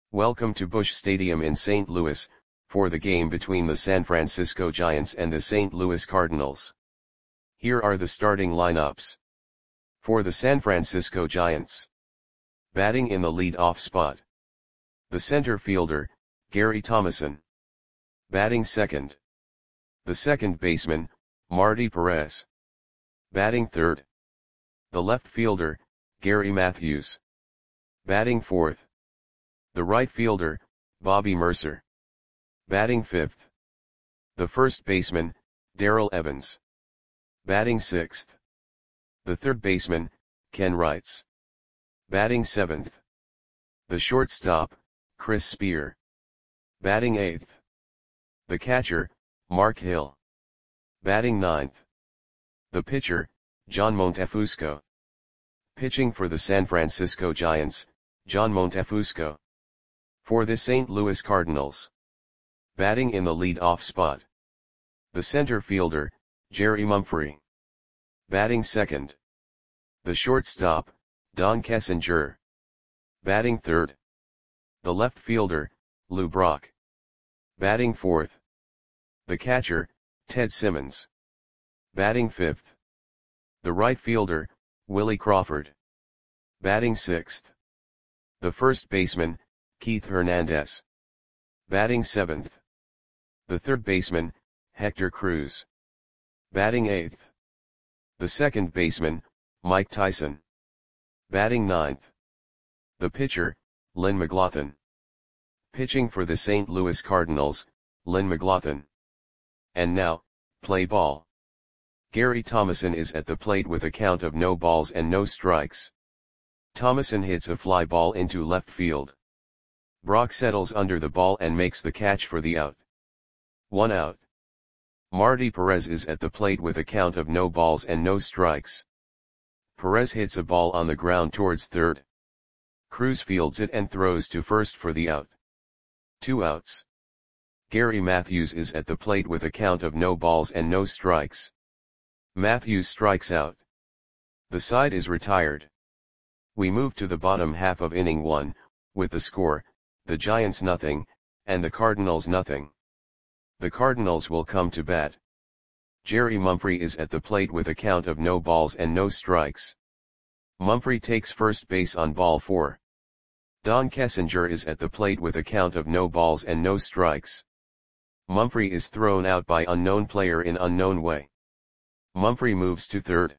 Welcome to Busch Stadium in St. Louis, for the game between the San Francisco Giants and the St. Louis Cardinals. Here are the starting lineups. For the San Francisco Giants. Batting in the lead-off spot. The center fielder, Gary Thomasson. Batting second. The second baseman, Marty Perez. Batting third. The left fielder, Gary Matthews. Batting fourth. The right fielder, Bobby Murcer. Batting fifth. The first baseman, Darrell Evans. Batting sixth. The third baseman, Ken Wrights. Batting seventh. The shortstop, Chris Spear. Batting eighth. The catcher, Mark Hill. Batting ninth. The pitcher, John Montefusco. Pitching for the San Francisco Giants, John Montefusco. For the St. Louis Cardinals. Batting in the lead-off spot. The center fielder, Jerry Mumphrey. Batting second. The shortstop, Don Kessinger. Batting third. The left fielder, Lou Brock. Batting fourth. The catcher, Ted Simmons. Batting fifth. The right fielder, Willie Crawford. Batting sixth. The first baseman, Keith Hernandez. Batting seventh. The third baseman, Hector Cruz. Batting eighth. The second baseman, Mike Tyson. Batting ninth. The pitcher, Lynn McLaughlin. Pitching for the St. Louis Cardinals, Lynn McLaughlin. And now, play ball. Gary Thomasson is at the plate with a count of no balls and no strikes. Thomasson hits a fly ball into left field. Brock settles under the ball and makes the catch for the out. 1 out. Marty Perez is at the plate with a count of no balls and no strikes. Perez hits a ball on the ground towards third. Cruz fields it and throws to first for the out. 2 outs. Gary Matthews is at the plate with a count of no balls and no strikes. Matthews strikes out. The side is retired. We move to the bottom half of inning 1, with the score, the Giants nothing, and the Cardinals nothing. The Cardinals will come to bat. Jerry Mumphrey is at the plate with a count of no balls and no strikes. Mumphrey takes first base on ball 4. Don Kessinger is at the plate with a count of no balls and no strikes. Mumphrey is thrown out by unknown player in unknown way. Mumphrey moves to third.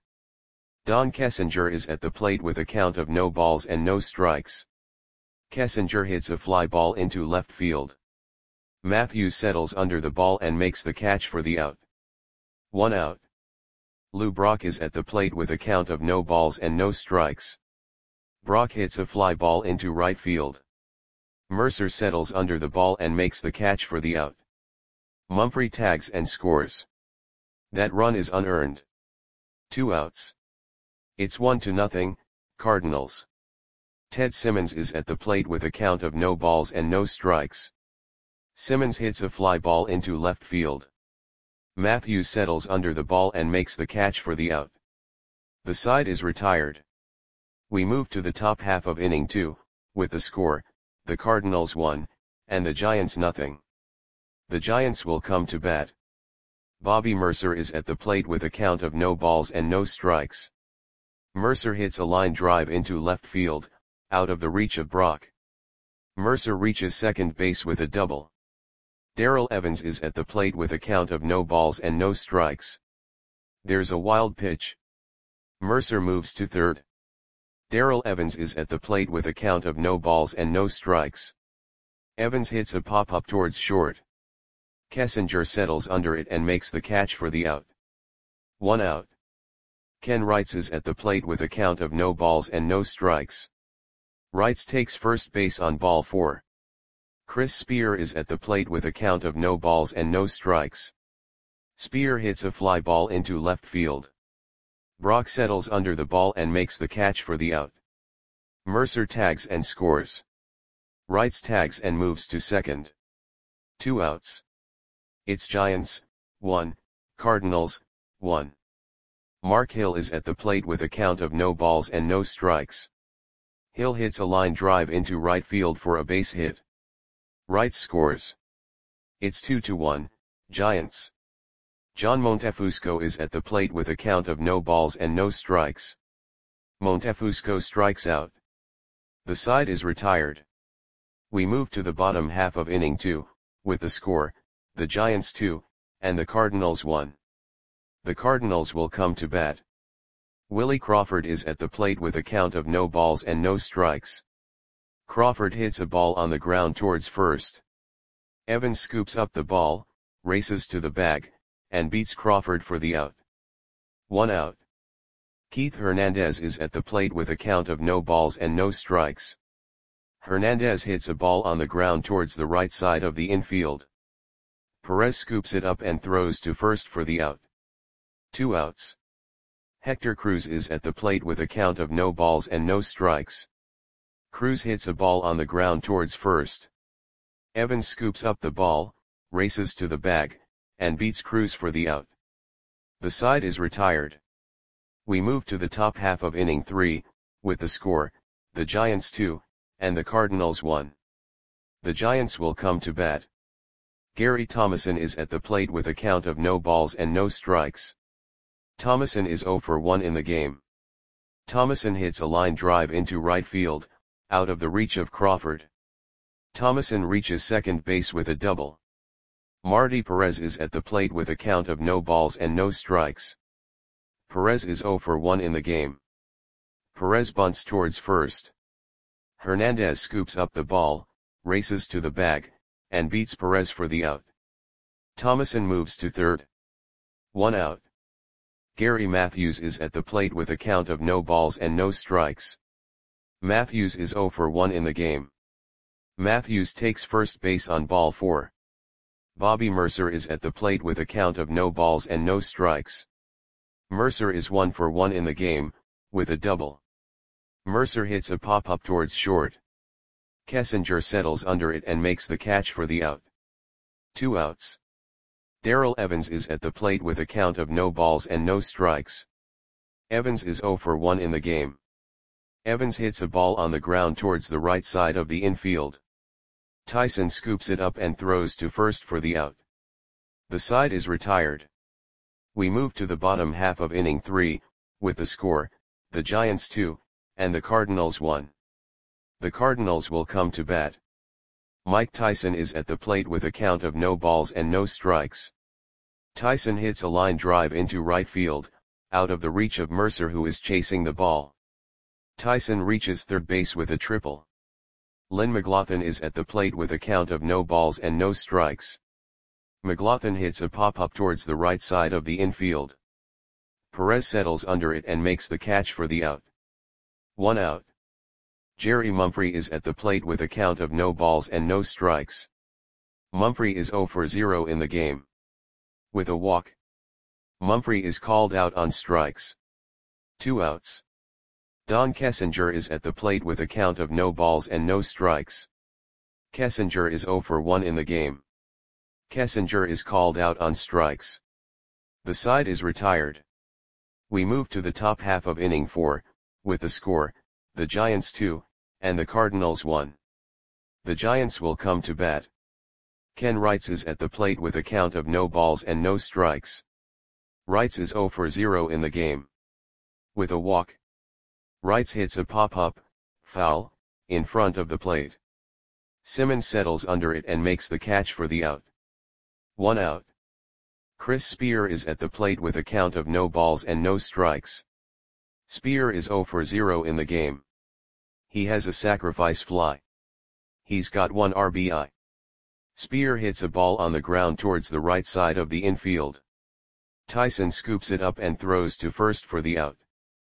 Don Kessinger is at the plate with a count of no balls and no strikes. Kessinger hits a fly ball into left field. Matthews settles under the ball and makes the catch for the out. 1 out. Lou Brock is at the plate with a count of no balls and no strikes. Brock hits a fly ball into right field. Murcer settles under the ball and makes the catch for the out. Mumphrey tags and scores. That run is unearned. 2 outs. It's 1-0, Cardinals. Ted Simmons is at the plate with a count of no balls and no strikes. Simmons hits a fly ball into left field. Matthews settles under the ball and makes the catch for the out. The side is retired. We move to the top half of inning 2, with the score, the Cardinals 1, and the Giants nothing. The Giants will come to bat. Bobby Murcer is at the plate with a count of no balls and no strikes. Murcer hits a line drive into left field, out of the reach of Brock. Murcer reaches second base with a double. Darrell Evans is at the plate with a count of no balls and no strikes. There's a wild pitch. Murcer moves to third. Darrell Evans is at the plate with a count of no balls and no strikes. Evans hits a pop-up towards short. Kessinger settles under it and makes the catch for the out. 1 out. Ken Wrights is at the plate with a count of no balls and no strikes. Wrights takes first base on ball 4. Chris Spear is at the plate with a count of no balls and no strikes. Spear hits a fly ball into left field. Brock settles under the ball and makes the catch for the out. Murcer tags and scores. Wrights tags and moves to second. 2 outs. It's Giants, 1, Cardinals, 1. Mark Hill is at the plate with a count of no balls and no strikes. Hill hits a line drive into right field for a base hit. Wright scores. It's 2-1, Giants. John Montefusco is at the plate with a count of no balls and no strikes. Montefusco strikes out. The side is retired. We move to the bottom half of inning 2, with the score, the Giants 2, and the Cardinals 1. The Cardinals will come to bat. Willie Crawford is at the plate with a count of no balls and no strikes. Crawford hits a ball on the ground towards first. Evans scoops up the ball, races to the bag, and beats Crawford for the out. 1 out. Keith Hernandez is at the plate with a count of no balls and no strikes. Hernandez hits a ball on the ground towards the right side of the infield. Perez scoops it up and throws to first for the out. 2 outs. Hector Cruz is at the plate with a count of no balls and no strikes. Cruz hits a ball on the ground towards first. Evans scoops up the ball, races to the bag, and beats Cruz for the out. The side is retired. We move to the top half of inning 3, with the score, the Giants 2, and the Cardinals 1. The Giants will come to bat. Gary Thomason is at the plate with a count of no balls and no strikes. Thomason is 0 for 1 in the game. Thomason hits a line drive into right field, out of the reach of Crawford. Thomason reaches second base with a double. Marty Perez is at the plate with a count of no balls and no strikes. Perez is 0 for 1 in the game. Perez bunts towards first. Hernandez scoops up the ball, races to the bag, and beats Perez for the out. Thomason moves to third. 1 out. Gary Matthews is at the plate with a count of no balls and no strikes. Matthews is 0 for 1 in the game. Matthews takes first base on ball 4. Bobby Mercer is at the plate with a count of no balls and no strikes. Mercer is 1 for 1 in the game, with a double. Mercer hits a pop-up towards short. Kessinger settles under it and makes the catch for the out. 2 outs. Darrell Evans is at the plate with a count of no balls and no strikes. Evans is 0 for 1 in the game. Evans hits a ball on the ground towards the right side of the infield. Tyson scoops it up and throws to first for the out. The side is retired. We move to the bottom half of inning 3, with the score, the Giants 2, and the Cardinals 1. The Cardinals will come to bat. Mike Tyson is at the plate with a count of no balls and no strikes. Tyson hits a line drive into right field, out of the reach of Mercer who is chasing the ball. Tyson reaches third base with a triple. Lynn McLaughlin is at the plate with a count of no balls and no strikes. McLaughlin hits a pop-up towards the right side of the infield. Perez settles under it and makes the catch for the out. 1 out. Jerry Mumphrey is at the plate with a count of no balls and no strikes. Mumphrey is 0 for 0 in the game. With a walk. Mumphrey is called out on strikes. 2 outs. Don Kessinger is at the plate with a count of no balls and no strikes. Kessinger is 0 for 1 in the game. Kessinger is called out on strikes. The side is retired. We move to the top half of inning 4, with the score, the Giants 2, and the Cardinals 1. The Giants will come to bat. Ken Wrights is at the plate with a count of no balls and no strikes. Wrights is 0 for 0 in the game. With a walk. Wrights hits a pop-up, foul, in front of the plate. Simmons settles under it and makes the catch for the out. 1 out. Chris Spear is at the plate with a count of no balls and no strikes. Spear is 0 for 0 in the game. He has a sacrifice fly. He's got 1 RBI. Spear hits a ball on the ground towards the right side of the infield. Tyson scoops it up and throws to first for the out.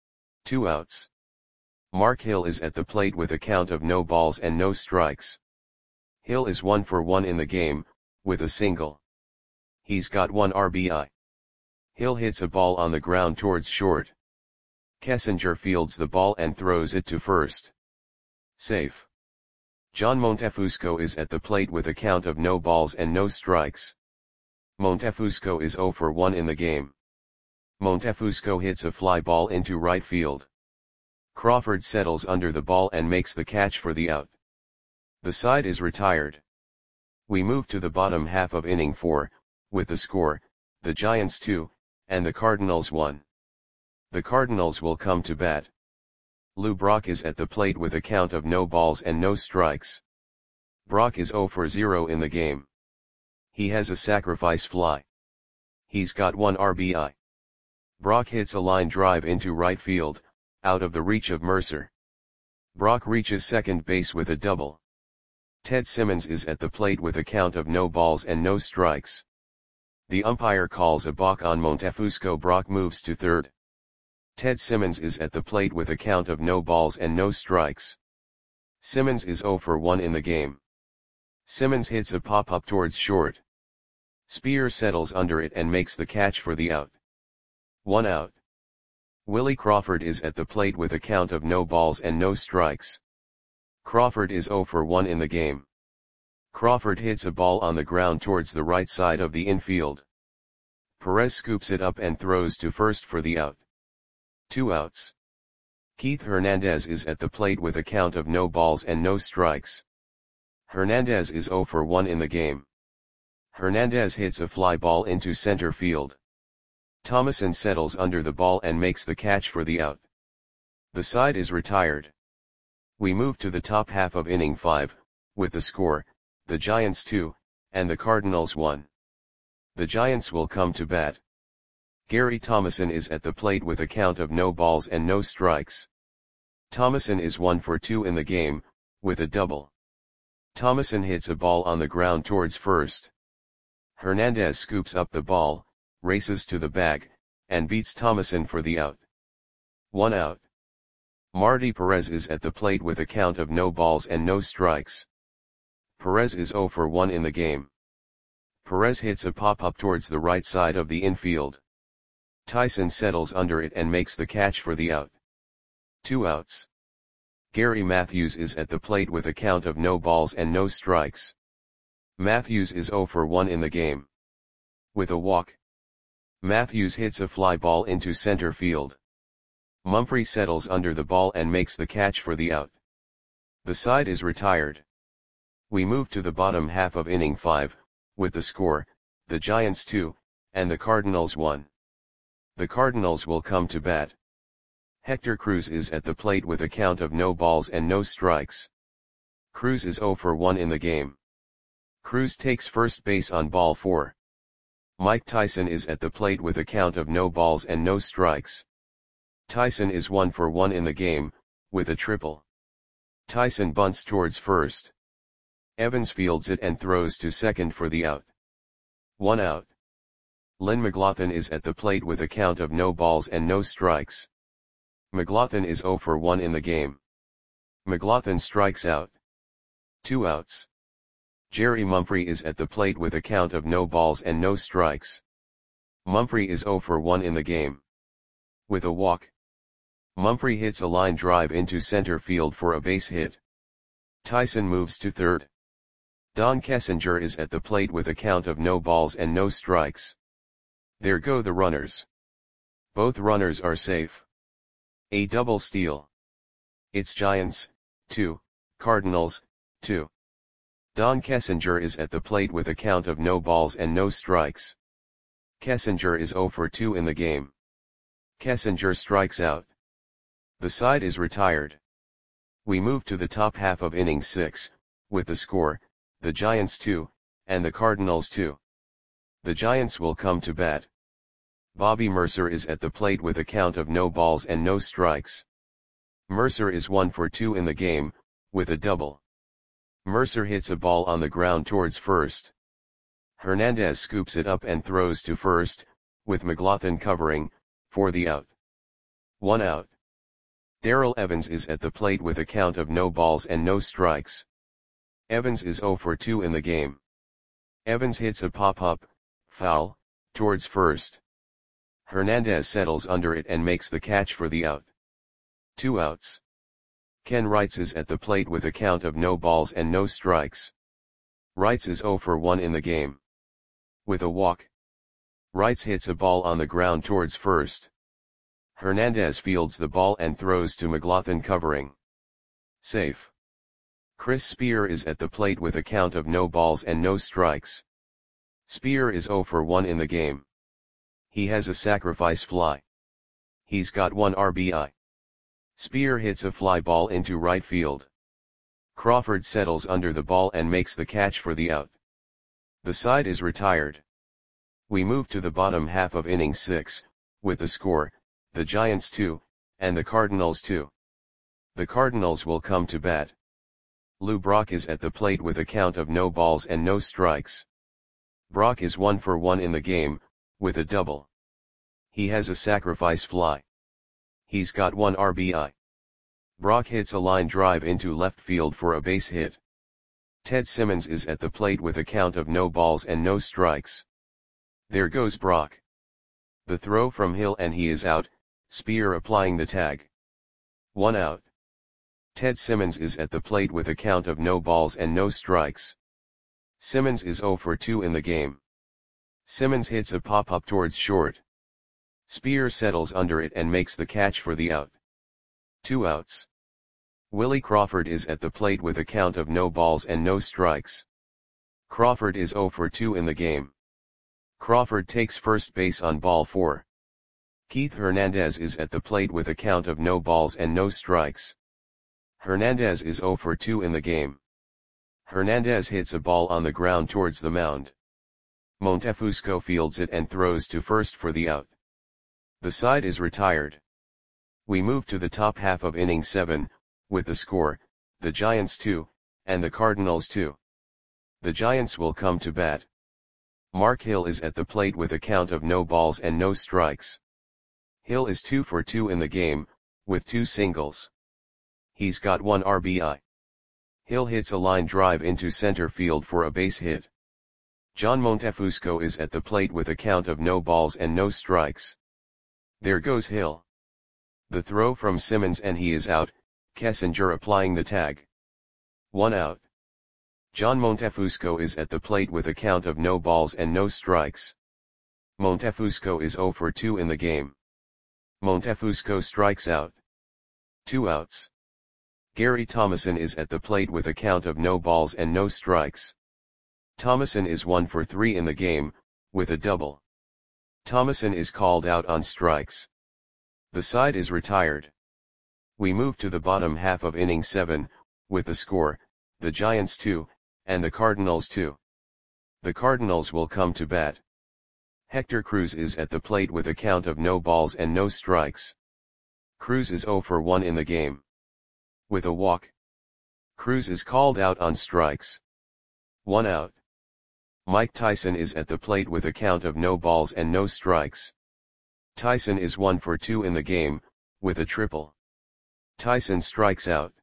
2 outs. Mark Hill is at the plate with a count of no balls and no strikes. Hill is 1 for 1 in the game, with a single. He's got 1 RBI. Hill hits a ball on the ground towards short. Kessinger fields the ball and throws it to first. Safe. John Montefusco is at the plate with a count of no balls and no strikes. Montefusco is 0 for 1 in the game. Montefusco hits a fly ball into right field. Crawford settles under the ball and makes the catch for the out. The side is retired. We move to the bottom half of inning 4, with the score, the Giants 2, and the Cardinals 1. The Cardinals will come to bat. Lou Brock is at the plate with a count of no balls and no strikes. Brock is 0 for 0 in the game. He has a sacrifice fly. He's got 1 RBI. Brock hits a line drive into right field, out of the reach of Mercer. Brock reaches second base with a double. Ted Simmons is at the plate with a count of no balls and no strikes. The umpire calls a balk on Montefusco. Brock moves to third. Ted Simmons is at the plate with a count of no balls and no strikes. Simmons is 0 for 1 in the game. Simmons hits a pop-up towards short. Spear settles under it and makes the catch for the out. 1 out. Willie Crawford is at the plate with a count of no balls and no strikes. Crawford is 0 for 1 in the game. Crawford hits a ball on the ground towards the right side of the infield. Perez scoops it up and throws to first for the out. 2 outs. Keith Hernandez is at the plate with a count of no balls and no strikes. Hernandez is 0 for 1 in the game. Hernandez hits a fly ball into center field. Thomason settles under the ball and makes the catch for the out. The side is retired. We move to the top half of inning 5, with the score, the Giants 2, and the Cardinals 1. The Giants will come to bat. Gary Thomason is at the plate with a count of no balls and no strikes. Thomason is 1 for 2 in the game, with a double. Thomason hits a ball on the ground towards first. Hernandez scoops up the ball, races to the bag, and beats Thomason for the out. 1 out. Marty Perez is at the plate with a count of no balls and no strikes. Perez is 0 for 1 in the game. Perez hits a pop-up towards the right side of the infield. Tyson settles under it and makes the catch for the out. 2 outs. Gary Matthews is at the plate with a count of no balls and no strikes. Matthews is 0 for 1 in the game. With a walk. Matthews hits a fly ball into center field. Mumphrey settles under the ball and makes the catch for the out. The side is retired. We move to the bottom half of inning 5, with the score, the Giants 2, and the Cardinals 1. The Cardinals will come to bat. Hector Cruz is at the plate with a count of no balls and no strikes. Cruz is 0 for 1 in the game. Cruz takes first base on ball 4. Mike Tyson is at the plate with a count of no balls and no strikes. Tyson is 1 for 1 in the game, with a triple. Tyson bunts towards first. Evans fields it and throws to second for the out. 1 out. Lynn McLaughlin is at the plate with a count of no balls and no strikes. McLaughlin is 0 for 1 in the game. McLaughlin strikes out. 2 outs. Jerry Mumphrey is at the plate with a count of no balls and no strikes. Mumphrey is 0 for 1 in the game. With a walk. Mumphrey hits a line drive into center field for a base hit. Tyson moves to third. Don Kessinger is at the plate with a count of no balls and no strikes. There go the runners. Both runners are safe. A double steal. It's Giants, 2, Cardinals, 2. Don Kessinger is at the plate with a count of no balls and no strikes. Kessinger is 0 for 2 in the game. Kessinger strikes out. The side is retired. We move to the top half of inning 6, with the score, the Giants 2, and the Cardinals 2. The Giants will come to bat. Bobby Mercer is at the plate with a count of no balls and no strikes. Mercer is 1 for 2 in the game, with a double. Mercer hits a ball on the ground towards first. Hernandez scoops it up and throws to first, with McLaughlin covering, for the out. 1 out. Darrell Evans is at the plate with a count of no balls and no strikes. Evans is 0 for 2 in the game. Evans hits a pop-up, foul, towards first. Hernandez settles under it and makes the catch for the out. 2 outs. Ken Wrights is at the plate with a count of no balls and no strikes. Wrights is 0 for 1 in the game. With a walk. Wrights hits a ball on the ground towards first. Hernandez fields the ball and throws to McLaughlin covering. Safe. Chris Spear is at the plate with a count of no balls and no strikes. Spear is 0 for 1 in the game. He has a sacrifice fly. He's got 1 RBI. Spear hits a fly ball into right field. Crawford settles under the ball and makes the catch for the out. The side is retired. We move to the bottom half of inning 6, with the score, the Giants 2, and the Cardinals 2. The Cardinals will come to bat. Lou Brock is at the plate with a count of no balls and no strikes. Brock is 1 for 1 in the game, with a double. He has a sacrifice fly. He's got 1 RBI. Brock hits a line drive into left field for a base hit. Ted Simmons is at the plate with a count of no balls and no strikes. There goes Brock. The throw from Hill and he is out, Spear applying the tag. 1 out. Ted Simmons is at the plate with a count of no balls and no strikes. Simmons is 0 for 2 in the game. Simmons hits a pop-up towards short. Spear settles under it and makes the catch for the out. 2 outs. Willie Crawford is at the plate with a count of no balls and no strikes. Crawford is 0 for 2 in the game. Crawford takes first base on ball 4. Keith Hernandez is at the plate with a count of no balls and no strikes. Hernandez is 0 for 2 in the game. Hernandez hits a ball on the ground towards the mound. Montefusco fields it and throws to first for the out. The side is retired. We move to the top half of inning 7, with the score, the Giants 2, and the Cardinals 2. The Giants will come to bat. Mark Hill is at the plate with a count of no balls and no strikes. Hill is 2 for 2 in the game, with 2 singles. He's got 1 RBI. Hill hits a line drive into center field for a base hit. John Montefusco is at the plate with a count of no balls and no strikes. There goes Hill. The throw from Simmons and he is out, Kessinger applying the tag. 1 out. John Montefusco is at the plate with a count of no balls and no strikes. Montefusco is 0 for 2 in the game. Montefusco strikes out. 2 outs. Gary Thomason is at the plate with a count of no balls and no strikes. Thomason is 1 for 3 in the game, with a double. Thomason is called out on strikes. The side is retired. We move to the bottom half of inning 7, with the score, the Giants 2, and the Cardinals 2. The Cardinals will come to bat. Hector Cruz is at the plate with a count of no balls and no strikes. Cruz is 0 for 1 in the game. With a walk. Cruz is called out on strikes. 1 out. Mike Tyson is at the plate with a count of no balls and no strikes. Tyson is 1 for 2 in the game, with a triple. Tyson strikes out.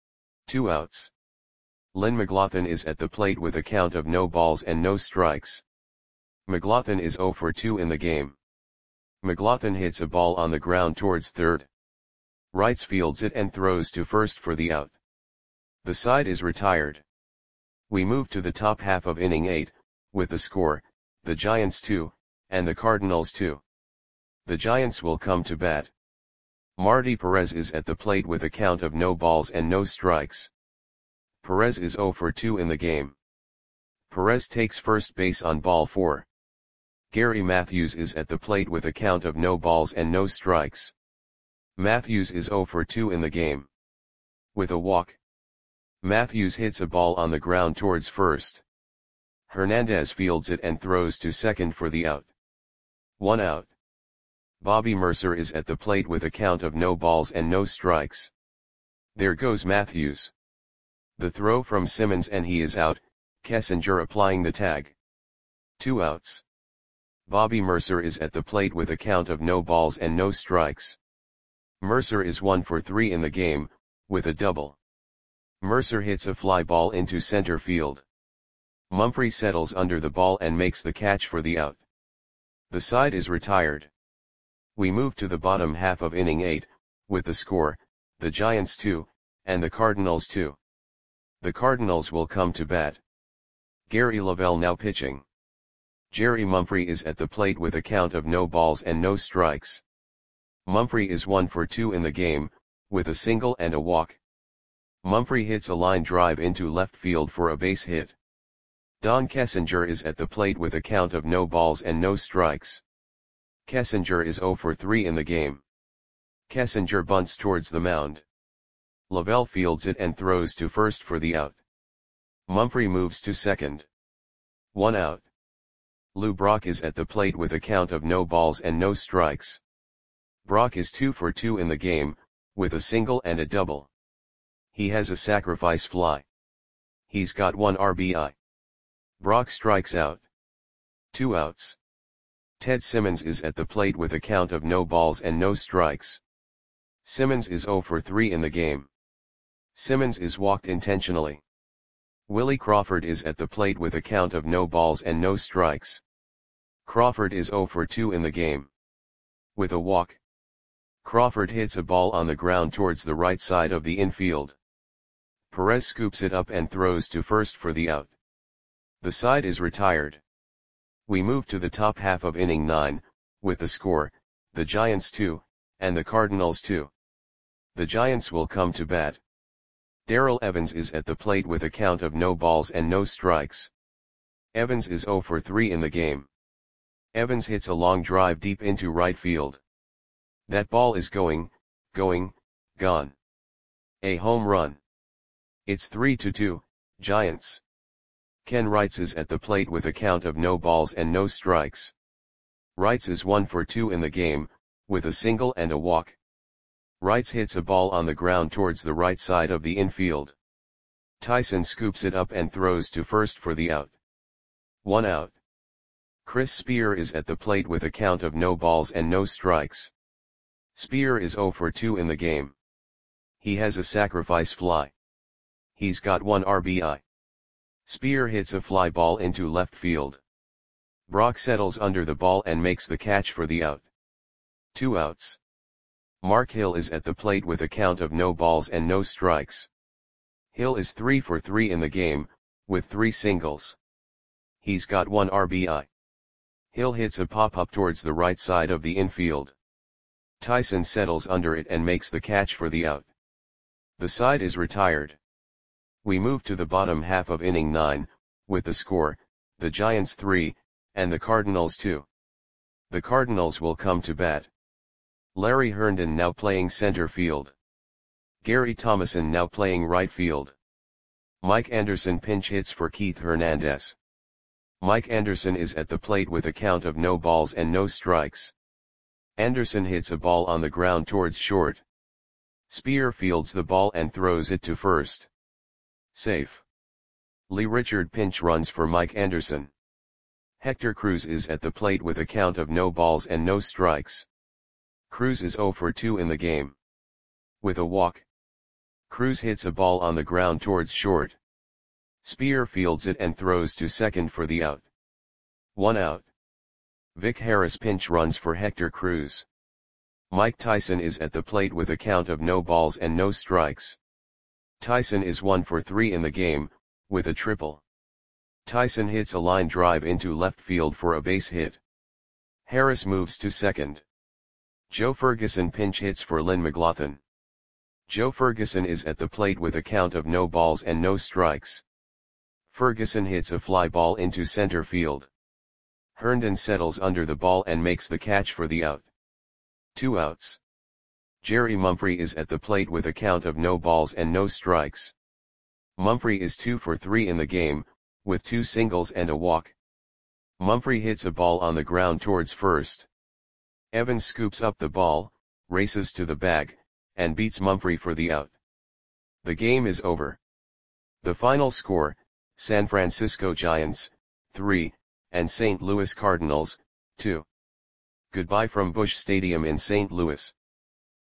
2 outs. Lynn McLaughlin is at the plate with a count of no balls and no strikes. McLaughlin is 0 for 2 in the game. McLaughlin hits a ball on the ground towards third. Wrights fields it and throws to first for the out. The side is retired. We move to the top half of inning 8, with the score, the Giants 2, and the Cardinals 2. The Giants will come to bat. Marty Perez is at the plate with a count of no balls and no strikes. Perez is 0 for 2 in the game. Perez takes first base on ball 4. Gary Matthews is at the plate with a count of no balls and no strikes. Matthews is 0 for 2 in the game. With a walk. Matthews hits a ball on the ground towards first. Hernandez fields it and throws to second for the out. 1 out. Bobby Mercer is at the plate with a count of no balls and no strikes. There goes Matthews. The throw from Simmons and he is out, Kessinger applying the tag. 2 outs. Bobby Mercer is at the plate with a count of no balls and no strikes. Mercer is 1 for 3 in the game, with a double. Mercer hits a fly ball into center field. Mumphrey settles under the ball and makes the catch for the out. The side is retired. We move to the bottom half of inning 8, with the score, the Giants 2, and the Cardinals 2. The Cardinals will come to bat. Gary Lavelle now pitching. Jerry Mumphrey is at the plate with a count of no balls and no strikes. Mumphrey is 1 for 2 in the game, with a single and a walk. Mumphrey hits a line drive into left field for a base hit. Don Kessinger is at the plate with a count of no balls and no strikes. Kessinger is 0 for 3 in the game. Kessinger bunts towards the mound. Lavelle fields it and throws to first for the out. Mumphrey moves to second. 1 out. Lou Brock is at the plate with a count of no balls and no strikes. Brock is 2 for 2 in the game, with a single and a double. He has a sacrifice fly. He's got 1 RBI. Brock strikes out. 2 outs. Ted Simmons is at the plate with a count of no balls and no strikes. Simmons is 0 for 3 in the game. Simmons is walked intentionally. Willie Crawford is at the plate with a count of no balls and no strikes. Crawford is 0 for 2 in the game. With a walk, Crawford hits a ball on the ground towards the right side of the infield. Perez scoops it up and throws to first for the out. The side is retired. We move to the top half of inning 9, with the score, the Giants 2, and the Cardinals 2. The Giants will come to bat. Darrell Evans is at the plate with a count of no balls and no strikes. Evans is 0 for 3 in the game. Evans hits a long drive deep into right field. That ball is gone. A home run. It's 3-2, Giants. Ken Wrights is at the plate with a count of no balls and no strikes. Wrights is 1 for 2 in the game, with a single and a walk. Wrights hits a ball on the ground towards the right side of the infield. Tyson scoops it up and throws to first for the out. 1 out. Chris Spear is at the plate with a count of no balls and no strikes. Spear is 0 for 2 in the game. He has a sacrifice fly. He's got 1 RBI. Spear hits a fly ball into left field. Brock settles under the ball and makes the catch for the out. 2 outs. Mark Hill is at the plate with a count of no balls and no strikes. Hill is 3 for 3 in the game, with 3 singles. He's got 1 RBI. Hill hits a pop-up towards the right side of the infield. Tyson settles under it and makes the catch for the out. The side is retired. We move to the bottom half of inning 9, with the score, the Giants 3, and the Cardinals 2. The Cardinals will come to bat. Larry Herndon now playing center field. Gary Thomason now playing right field. Mike Anderson pinch hits for Keith Hernandez. Mike Anderson is at the plate with a count of no balls and no strikes. Anderson hits a ball on the ground towards short. Spear fields the ball and throws it to first. Safe. Lee Richard pinch runs for Mike Anderson. Hector Cruz is at the plate with a count of no balls and no strikes. Cruz is 0 for 2 in the game. With a walk, Cruz hits a ball on the ground towards short. Spear fields it and throws to second for the out. 1 out. Vic Harris pinch runs for Hector Cruz. Mike Tyson is at the plate with a count of no balls and no strikes. Tyson is 1 for 3 in the game, with a triple. Tyson hits a line drive into left field for a base hit. Harris moves to second. Joe Ferguson pinch hits for Lynn McLaughlin. Joe Ferguson is at the plate with a count of no balls and no strikes. Ferguson hits a fly ball into center field. Herndon settles under the ball and makes the catch for the out. 2 outs. Jerry Mumphrey is at the plate with a count of no balls and no strikes. Mumphrey is 2 for 3 in the game, with 2 singles and a walk. Mumphrey hits a ball on the ground towards first. Evans scoops up the ball, races to the bag, and beats Mumphrey for the out. The game is over. The final score, San Francisco Giants, 3, and St. Louis Cardinals, 2. Goodbye from Busch Stadium in St. Louis.